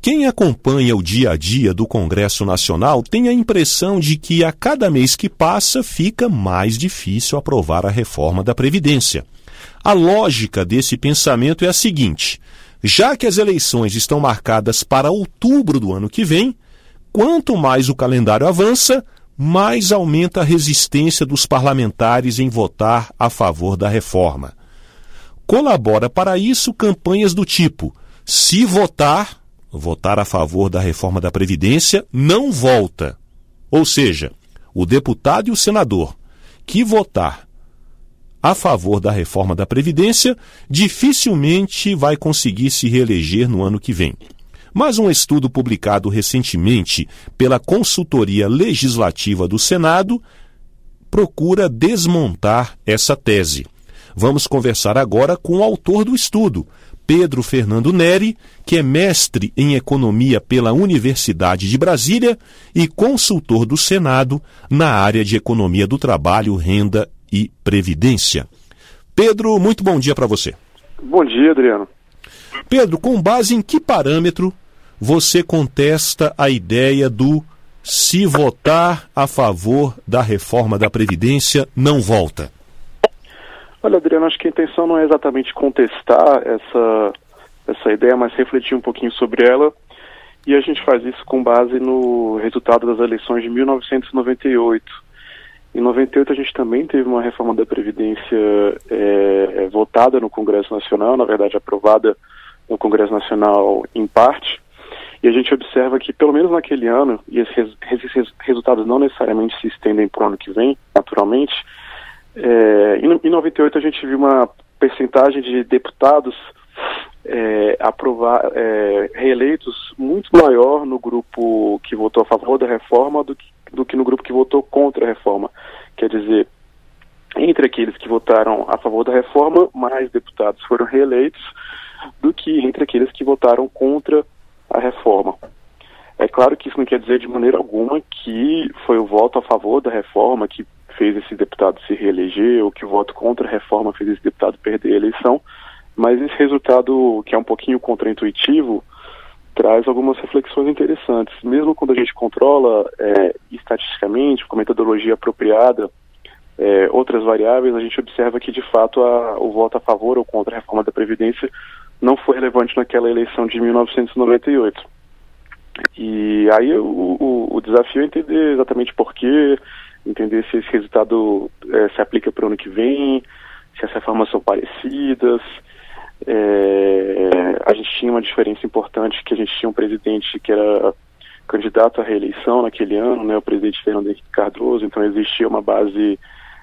Quem acompanha o dia a dia do Congresso Nacional tem a impressão de que a cada mês que passa fica mais difícil aprovar a reforma da Previdência. A lógica desse pensamento é a seguinte: já que as eleições estão marcadas para outubro do ano que vem, quanto mais o calendário avança, mais aumenta a resistência dos parlamentares em votar a favor da reforma. Colabora para isso campanhas do tipo: se votar a favor da reforma da Previdência, não volta. Ou seja, o deputado e o senador que votar a favor da reforma da Previdência dificilmente vai conseguir se reeleger no ano que vem. Mas um estudo publicado recentemente pela Consultoria Legislativa do Senado procura desmontar essa tese. Vamos conversar agora com o autor do estudo, Pedro Fernando Neri, que é mestre em Economia pela Universidade de Brasília e consultor do Senado na área de Economia do Trabalho, Renda e Previdência. Pedro, muito bom dia para você. Bom dia, Adriano. Pedro, com base em que parâmetro você contesta a ideia do se votar a favor da reforma da Previdência, não volta? Olha, Adriano, acho que a intenção não é exatamente contestar essa ideia, mas refletir um pouquinho sobre ela. E a gente faz isso com base no resultado das eleições de 1998. Em 98 a gente também teve uma reforma da Previdência votada no Congresso Nacional, na verdade aprovada no Congresso Nacional em parte. E a gente observa que, pelo menos naquele ano, e esses resultados não necessariamente se estendem para o ano que vem, naturalmente, em 98 a gente viu uma percentagem de deputados reeleitos muito maior no grupo que votou a favor da reforma do que no grupo que votou contra a reforma. Quer dizer, entre aqueles que votaram a favor da reforma, mais deputados foram reeleitos do que entre aqueles que votaram contra a reforma. É claro que isso não quer dizer de maneira alguma que foi o voto a favor da reforma que fez esse deputado se reeleger, ou que o voto contra a reforma fez esse deputado perder a eleição, mas esse resultado, que é um pouquinho contraintuitivo, traz algumas reflexões interessantes. Mesmo quando a gente controla estatisticamente, com metodologia apropriada, outras variáveis, a gente observa que, de fato, o voto a favor ou contra a reforma da Previdência não foi relevante naquela eleição de 1998. E aí o desafio é entender exatamente por quê, entender se esse resultado se aplica para o ano que vem, se as reformas são parecidas. A gente tinha uma diferença importante, que a gente tinha um presidente que era candidato à reeleição naquele ano, né, o presidente Fernando Henrique Cardoso, então existia uma base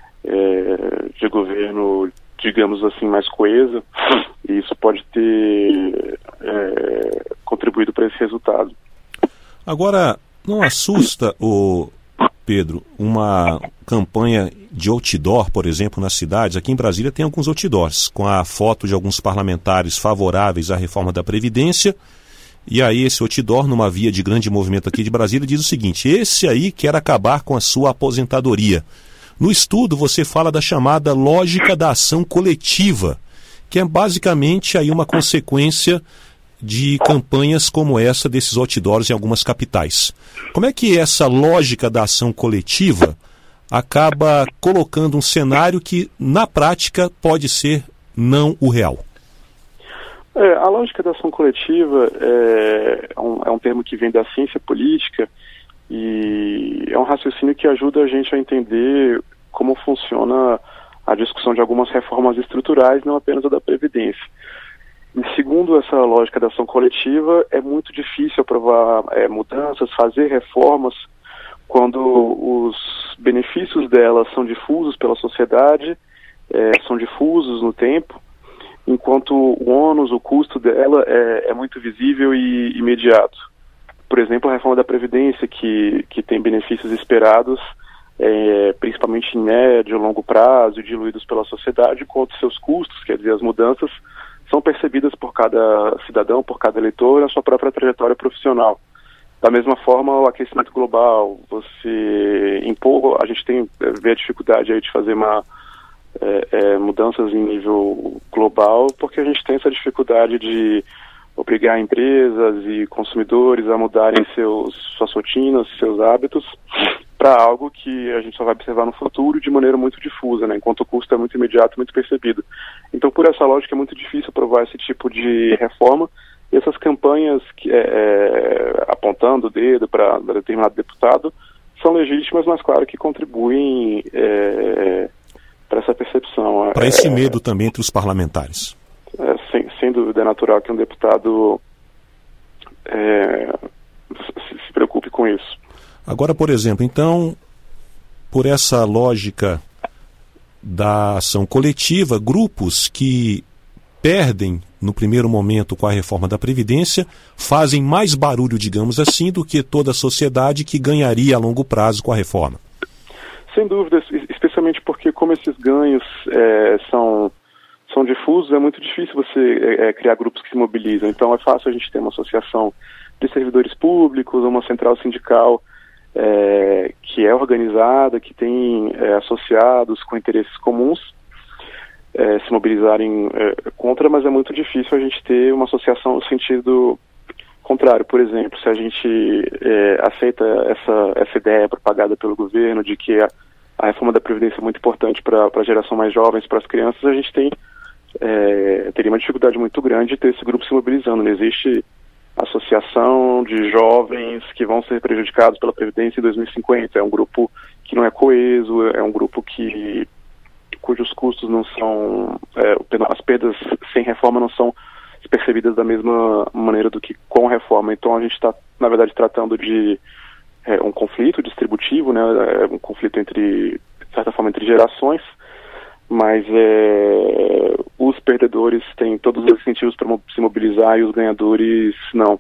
de governo, digamos assim, mais coesa, e isso pode ter contribuído para esse resultado. Agora, não assusta, Pedro, uma campanha de outdoor, por exemplo, nas cidades? Aqui em Brasília tem alguns outdoors, com a foto de alguns parlamentares favoráveis à reforma da Previdência, e aí esse outdoor, numa via de grande movimento aqui de Brasília, diz o seguinte: esse aí quer acabar com a sua aposentadoria. No estudo você fala da chamada lógica da ação coletiva, que é basicamente aí uma consequência de campanhas como essa desses outdoors em algumas capitais. Como é que essa lógica da ação coletiva acaba colocando um cenário que, na prática, pode ser não o real? A lógica da ação coletiva é um termo que vem da ciência política e é um raciocínio que ajuda a gente a entender como funciona a discussão de algumas reformas estruturais, não apenas a da Previdência. E segundo essa lógica da ação coletiva, é muito difícil aprovar mudanças, fazer reformas, quando os benefícios delas são difusos pela sociedade, são difusos no tempo, enquanto o ônus, o custo dela é muito visível e imediato. Por exemplo, a reforma da Previdência, que tem benefícios esperados, principalmente em médio e longo prazo, diluídos pela sociedade, enquanto seus custos, quer dizer, as mudanças, são percebidas por cada cidadão, por cada eleitor, na sua própria trajetória profissional. Da mesma forma, o aquecimento global, a gente vê a dificuldade aí de fazer mudanças em nível global, porque a gente tem essa dificuldade de obrigar empresas e consumidores a mudarem suas rotinas, seus hábitos, para algo que a gente só vai observar no futuro de maneira muito difusa, né? Enquanto o custo é muito imediato, muito percebido. Então, por essa lógica, é muito difícil aprovar esse tipo de reforma, e essas campanhas apontando o dedo para determinado deputado são legítimas, mas claro que contribuem para essa percepção. Para esse medo também entre os parlamentares. Sem dúvida, é natural que um deputado se preocupe com isso. Agora, por exemplo, então, por essa lógica da ação coletiva, grupos que perdem no primeiro momento com a reforma da Previdência fazem mais barulho, digamos assim, do que toda a sociedade que ganharia a longo prazo com a reforma. Sem dúvida, especialmente porque como esses ganhos são difusos, é muito difícil você criar grupos que se mobilizam. Então é fácil a gente ter uma associação de servidores públicos, uma central sindical que é organizada, que tem associados com interesses comuns, se mobilizarem contra, mas é muito difícil a gente ter uma associação no sentido contrário. Por exemplo, se a gente aceita essa ideia propagada pelo governo de que a reforma da Previdência é muito importante para a geração mais jovens, para as crianças, a gente teria uma dificuldade muito grande de ter esse grupo se mobilizando. Não existe associação de jovens que vão ser prejudicados pela Previdência em 2050. É um grupo que não é coeso, é um grupo cujos custos não são, as perdas sem reforma não são percebidas da mesma maneira do que com reforma. Então a gente está, na verdade, tratando de um conflito distributivo, né, um conflito de certa forma, entre gerações, mas os perdedores têm todos os incentivos para se mobilizar e os ganhadores não.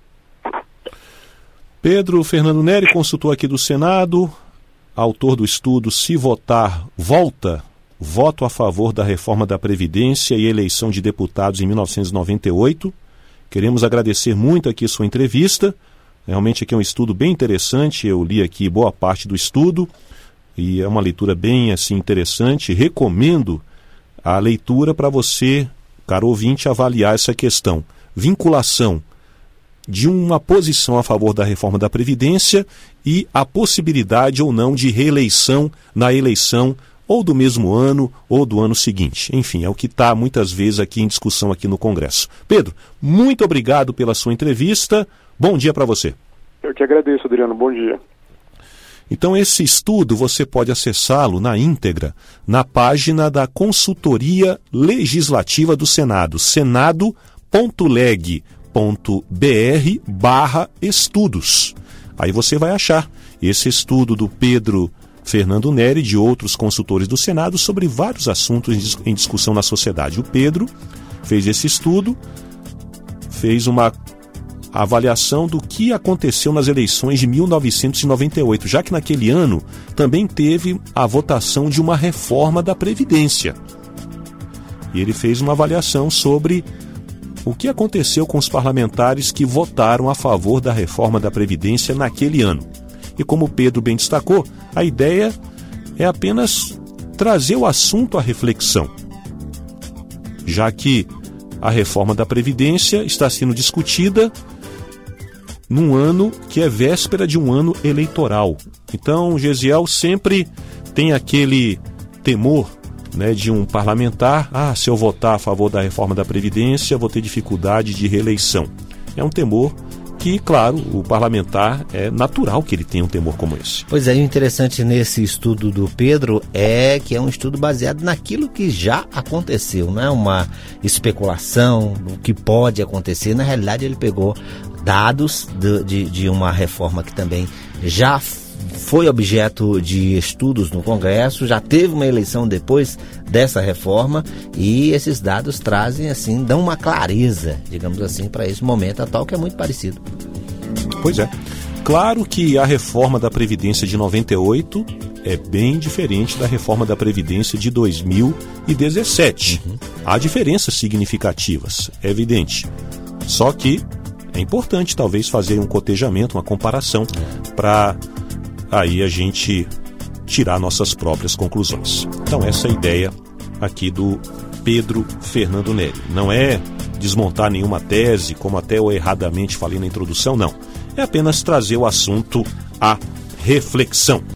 Pedro Fernando Neri, consultor aqui do Senado, autor do estudo Se Votar, Volta, voto a favor da reforma da Previdência e eleição de deputados em 1998. Queremos agradecer muito aqui sua entrevista. Realmente aqui é um estudo bem interessante, eu li aqui boa parte do estudo e é uma leitura bem assim interessante. Recomendo a leitura para você, caro ouvinte, avaliar essa questão. Vinculação de uma posição a favor da reforma da Previdência e a possibilidade ou não de reeleição na eleição ou do mesmo ano ou do ano seguinte. Enfim, é o que está muitas vezes aqui em discussão aqui no Congresso. Pedro, muito obrigado pela sua entrevista. Bom dia para você. Eu que agradeço, Adriano. Bom dia. Então esse estudo você pode acessá-lo na íntegra na página da Consultoria Legislativa do Senado, senado.leg.br/estudos. Aí você vai achar esse estudo do Pedro Fernando Neri e de outros consultores do Senado sobre vários assuntos em discussão na sociedade. O Pedro fez esse estudo, fez uma avaliação do que aconteceu nas eleições de 1998, já que naquele ano também teve a votação de uma reforma da Previdência. E ele fez uma avaliação sobre o que aconteceu com os parlamentares que votaram a favor da reforma da Previdência naquele ano. E como o Pedro bem destacou, a ideia é apenas trazer o assunto à reflexão, já que a reforma da Previdência está sendo discutida num ano que é véspera de um ano eleitoral. Então, Gesiel sempre tem aquele temor, né, de um parlamentar, se eu votar a favor da reforma da Previdência, vou ter dificuldade de reeleição. É um temor que, claro, o parlamentar é natural que ele tenha um temor como esse. Pois é, e o interessante nesse estudo do Pedro é que é um estudo baseado naquilo que já aconteceu, não é uma especulação do que pode acontecer. Na realidade, ele pegou dados de uma reforma que também já foi objeto de estudos no Congresso, já teve uma eleição depois dessa reforma, e esses dados trazem, assim, dão uma clareza, digamos assim, para esse momento atual, que é muito parecido. Pois é. Claro que a reforma da Previdência de 98 é bem diferente da reforma da Previdência de 2017. Há diferenças significativas, é evidente. Só que é importante, talvez, fazer um cotejamento, uma comparação, para aí a gente tirar nossas próprias conclusões. Então essa é a ideia aqui do Pedro Fernando Neri. Não é desmontar nenhuma tese, como até eu erradamente falei na introdução, não. É apenas trazer o assunto à reflexão.